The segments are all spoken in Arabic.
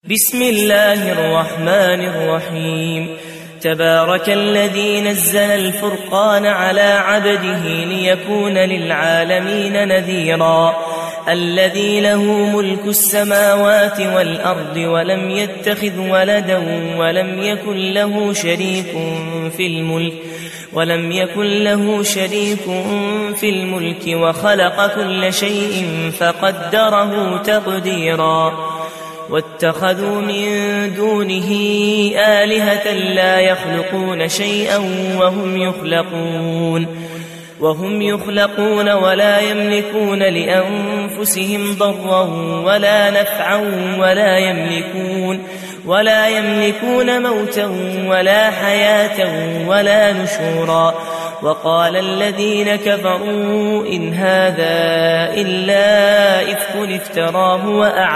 بسم الله الرحمن الرحيم. تبارك الذي نزل الفرقان على عبده ليكون للعالمين نذيرا. الذي له ملك السماوات والأرض ولم يتخذ ولدا ولم يكن له شريك في الملك وخلق كل شيء فقدره تقديرا. واتخذوا من دونه آلهة لا يخلقون شيئا وهم يخلقون ولا يملكون لأنفسهم ضرا ولا نفعا ولا يملكون موتا ولا حياة ولا نشورا. وقال الذين كفروا إن هذا إلا إفك افتراه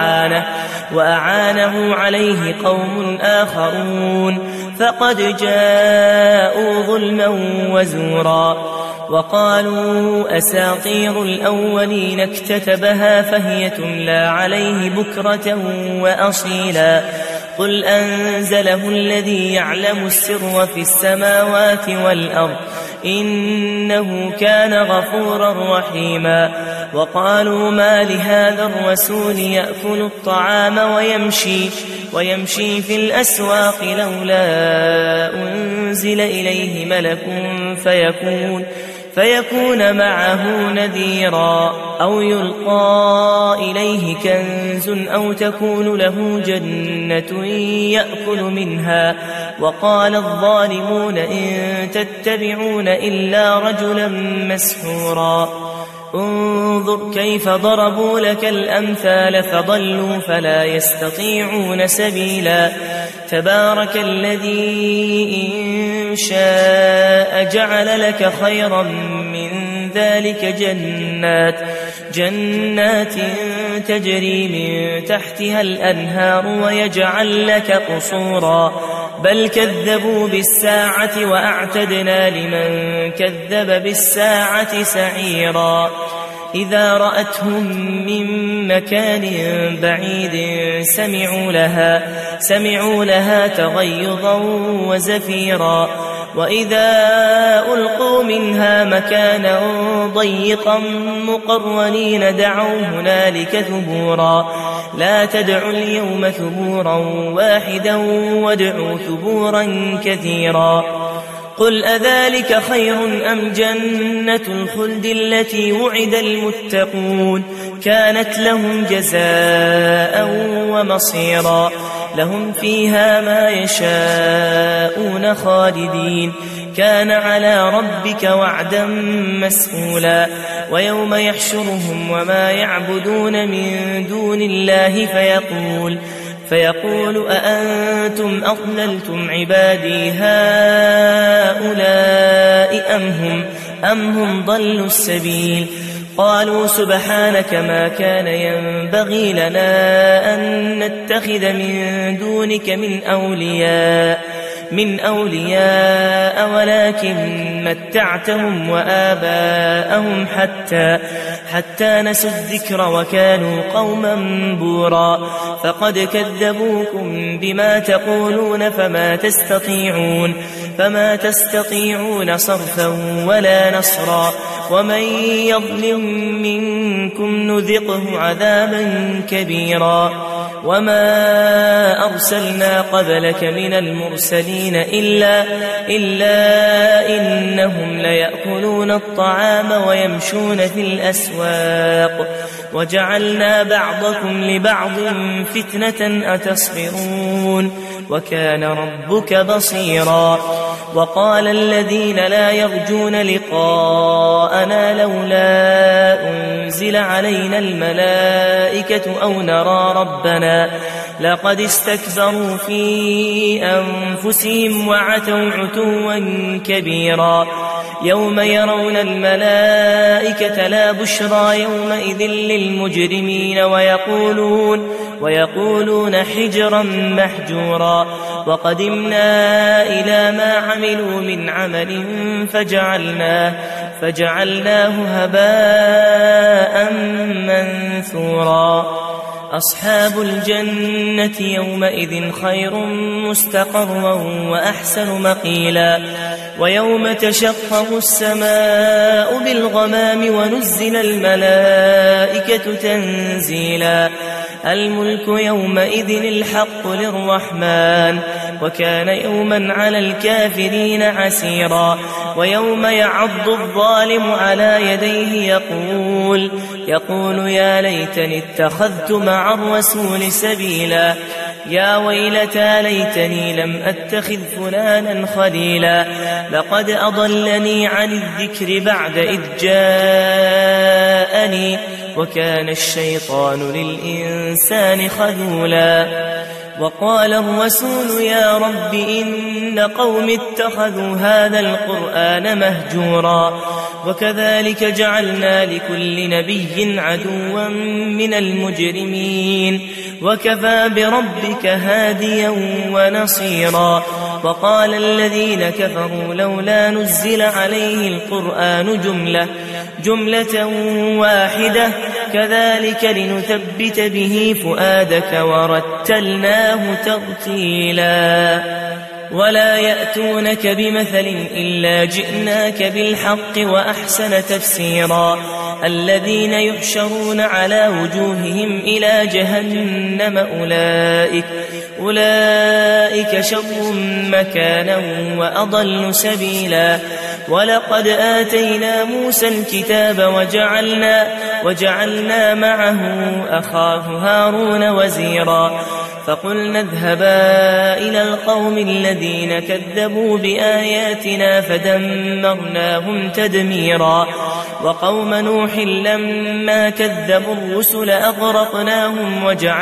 وأعانه عليه قوم آخرون فقد جاءوا ظلما وزورا. وقالوا أساطير الأولين اكتتبها فهي تملى عليه بكرة وأصيلا. قل أنزله الذي يعلم السر في السماوات والأرض إنه كان غفورا رحيما. وقالوا ما لهذا الرسول يأكل الطعام ويمشي في الأسواق لولا أنزل إليه ملك فيكون معه نذيرا أو يلقى إليه كنز أو تكون له جنة يأكل منها. وقال الظالمون إن تتبعون إلا رجلا مسحورا. انظر كيف ضربوا لك الأمثال فضلوا فلا يستطيعون سبيلا. تبارك الذي إن شاء جعل لك خيرا من ذلك جنات تجري من تحتها الأنهار ويجعل لك قصورا. بل كذبوا بالساعة وأعتدنا لمن كذب بالساعة سعيرا. إذا رأتهم من مكان بعيد سمعوا لها تغيظا وزفيرا. وإذا ألقوا منها مكانا ضيقا مقرنين دعوا هنالك ثبورا. لا تدعوا اليوم ثبورا واحدا وادعوا ثبورا كثيرا. قل أذلك خير أم جنة الخلد التي وعد المتقون كانت لهم جزاء ومصيرا. لهم فيها ما يشاءون خالدين كان على ربك وعدا مسئولا. ويوم يحشرهم وما يعبدون من دون الله فيقول أأنتم أضللتم عبادي هؤلاء أم هم ضلوا السبيل. قالوا سبحانك ما كان ينبغي لنا أن نتخذ من دونك من أولياء ولكن متعتهم وآباءهم حتى نسوا الذكر وكانوا قوما بورا. فقد كذبوكم بما تقولون فما تستطيعون صرفا ولا نصرا. ومن يظلم منكم نذقه عذابا كبيرا. وما أرسلنا قبلك من المرسلين إلا إنهم ليأكلون الطعام ويمشون في الأسواق وجعلنا بعضكم لبعض فتنة أتصبرون وكان ربك بصيرا. وقال الذين لا يرجون لقاءنا لولا أنزل علينا الملائكة أو نرى ربنا لقد استكبروا في أنفسهم وعتوا عتوا كبيرا. يوم يرون الملائكة لا بشرى يومئذ للمجرمين ويقولون حجرا محجورا. وقدمنا إلى ما عملوا من عمل فجعلناه هباء منثورا. أصحاب الجنة يومئذ خير مستقرا وأحسن مقيلا ويوم تشقق السماء بالغمام ونزل الملائكة تنزيلا الملك يومئذ الحق للرحمن وكان يوما على الكافرين عسيرا ويوم يعض الظالم على يديه يقول يا ليتني اتخذت مع الرسول سبيلا يا ويلتى ليتني لم أتخذ فلانا خليلا لقد أضلني عن الذكر بعد إذ جاءني وكان الشيطان للإنسان خذولا وقال الرسول يا رب إن قوم اتخذوا هذا القرآن مهجورا وكذلك جعلنا لكل نبي عدوا من المجرمين وكفى بربك هاديا ونصيرا وقال الذين كفروا لولا نزل عليه القرآن جملة واحدة كذلك لنثبت به فؤادك ورتلناه ترتيلا ولا يأتونك بمثل إلا جئناك بالحق وأحسن تفسيرا الذين يحشرون على وجوههم إلى جهنم أولئك شر مكانا وأضل سبيلا ولقد آتينا موسى الكتاب وجعلنا معه أخاه هارون وزيرا فقلنا اذهبا إلى القوم الذين كذبوا بآياتنا فدمرناهم تدميرا وقوم نوح لما كذبوا الرسل أغرقناهم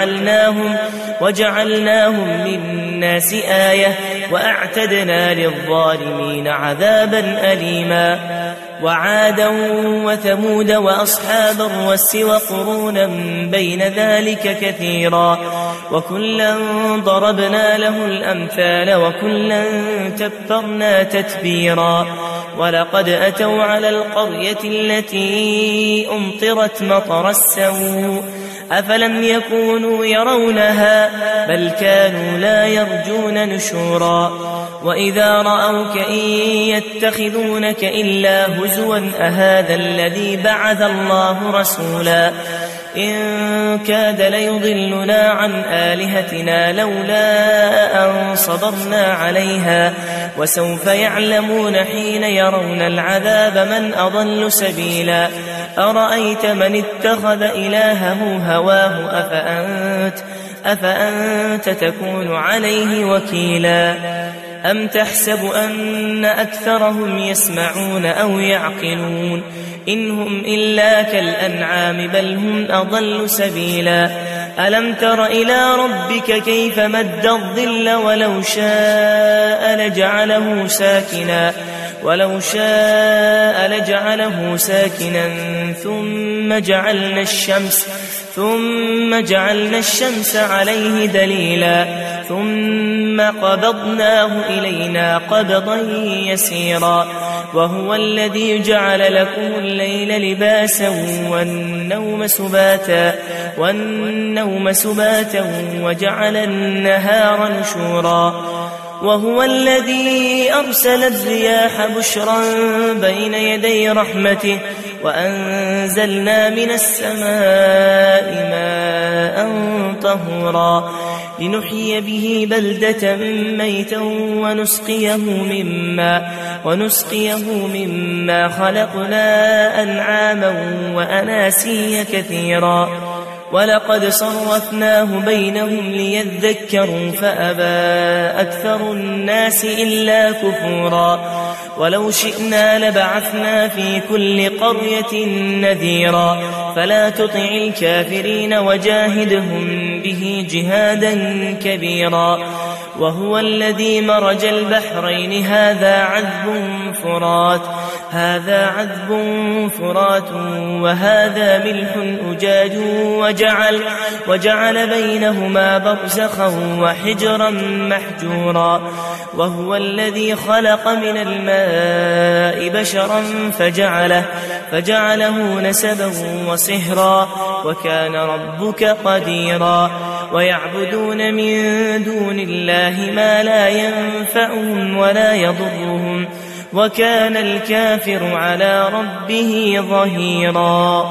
وجعلناهم للناس آية وأعتدنا للظالمين عذابا أليما وعادا وثمود وأصحاب الرس وقرونا بين ذلك كثيرا وكلا ضربنا له الأمثال وكلا تبرنا تتبيرا ولقد أتوا على القرية التي أمطرت مطر السوء أفلم يكونوا يرونها بل كانوا لا يرجون نشورا وإذا رأوك إن يتخذونك إلا هزوا أهذا الذي بعث الله رسولا إن كاد ليضلنا عن آلهتنا لولا أن صبرنا عليها وسوف يعلمون حين يرون العذاب من أضل سبيلا أرأيت من اتخذ إلهه هواه أفأنت تكون عليه وكيلا أم تحسب أن أكثرهم يسمعون أو يعقلون إن هم إلا كالأنعام بل هم أضل سبيلا ألم تر إلى ربك كيف مد الظل ولو شاء لجعله ساكنا ثم جعلنا الشمس عليه دليلا ثم قبضناه إلينا قبضا يسيرا وهو الذي جعل لكم الليل لباسا والنوم سباتا وجعل النهار نشورا وهو الذي أرسل الرياح بشرا بين يدي رحمته وأنزلنا من السماء ماء طهورا لنحيي به بلدة ميتا ونسقيه مما خلقنا أنعاما وأناسيا كثيرا ولقد صرفناه بينهم ليذكروا فأبى أكثر الناس إلا كفورا ولو شئنا لبعثنا في كل قرية نذيرا فلا تطع الكافرين وجاهدهم به جهادا كبيرا وهو الذي مرج البحرين هذا عذب فرات وهذا ملح أجاج وجعل بينهما برزخا وحجرا محجورا وهو الذي خلق من الماء بشرا فجعله نسبا وصهرا وكان ربك قديرا ويعبدون من دون الله ما لا ينفعهم ولا يضرهم وكان الكافر على ربه ظهيرا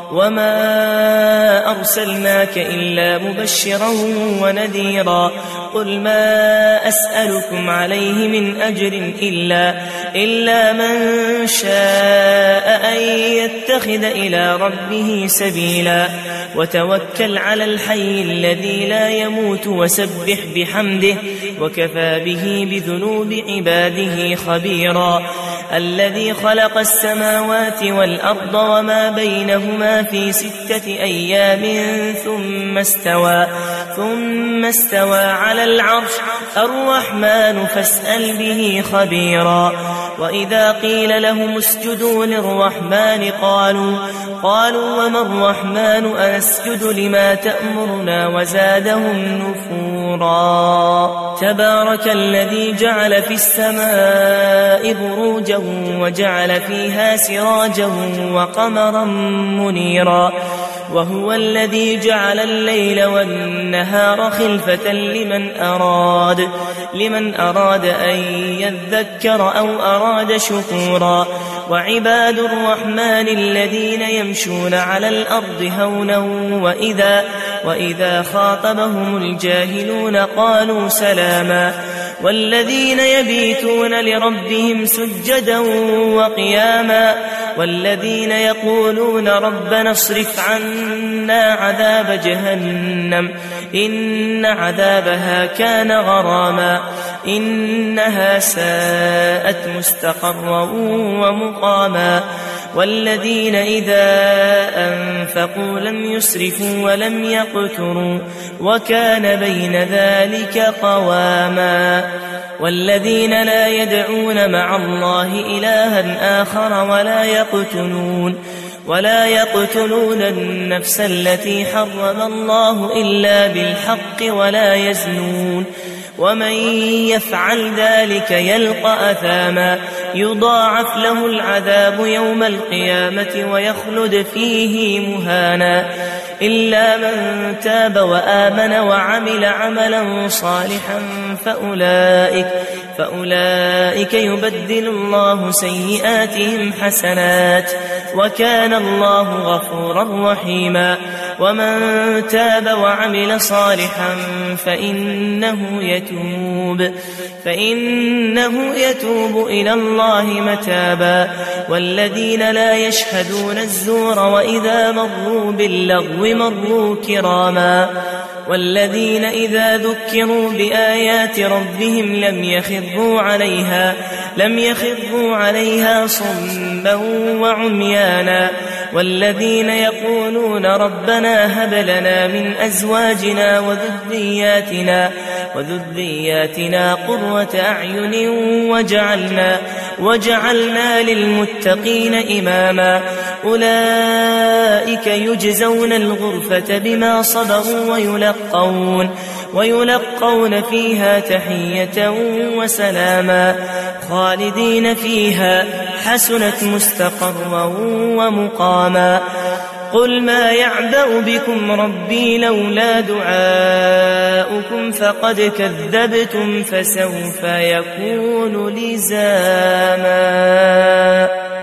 وما أرسلناك إلا مبشرا ونذيرا قل ما أسألكم عليه من أجر إلا من شاء أن يتخذ إلى ربه سبيلا وتوكل على الحي الذي لا يموت وسبح بحمده وكفى به بذنوب عباده خبيرا الذي خلق السماوات والأرض وما بينهما في 6 أيام ثم استوى على العرش الرحمن فاسأل به خبيرا وإذا قيل لهم اسجدوا للرحمن قالوا وما الرحمن أنسجد لما تأمرنا وزادهم نفورا تبارك الذي جعل في السماء بروجا وجعل فيها سراجا وقمرا منيرا وهو الذي جعل الليل والنهار خلفة لمن أراد أن يذكر أو أراد شكورا وعباد الرحمن الذين يمشون على الأرض هونا وإذا خاطبهم الجاهلون قالوا سلاما والذين يبيتون لربهم سجدا وقياما والذين يقولون ربنا اصرف عنا عذاب جهنم إن عذابها كان غراما إنها ساءت مستقرا ومقاما والذين إذا أنفقوا لم يسرفوا ولم يقتروا وكان بين ذلك قواما والذين لا يدعون مع الله إلها آخر ولا يقتلون النفس التي حرم الله إلا بالحق ولا يزنون ومن يفعل ذلك يلقى أثاما يضاعف له العذاب يوم القيامة ويخلد فيه مهانا إلا من تاب وآمن وعمل عملا صالحا فأولئك يبدل الله سيئاتهم حسنات وكان الله غفورا رحيما ومن تاب وعمل صالحا فإنه يتوب إلى الله متابا والذين لا يشهدون الزور وإذا مروا باللغو مروا كراما والذين إذا ذكروا بآيات ربهم لم يخروا عليها صما وعميانا والذين يقولون ربنا هب لنا من أزواجنا وذرياتنا قرة أعين وجعلنا للمتقين إماما أولئك يجزون الغرفة بما صبروا ويلقون فيها تحية وسلاما خالدين فيها حسنت مستقرا ومقاما قل ما يعبأ بكم ربي لولا دعاؤكم فقد كذبتم فسوف يكون لزاما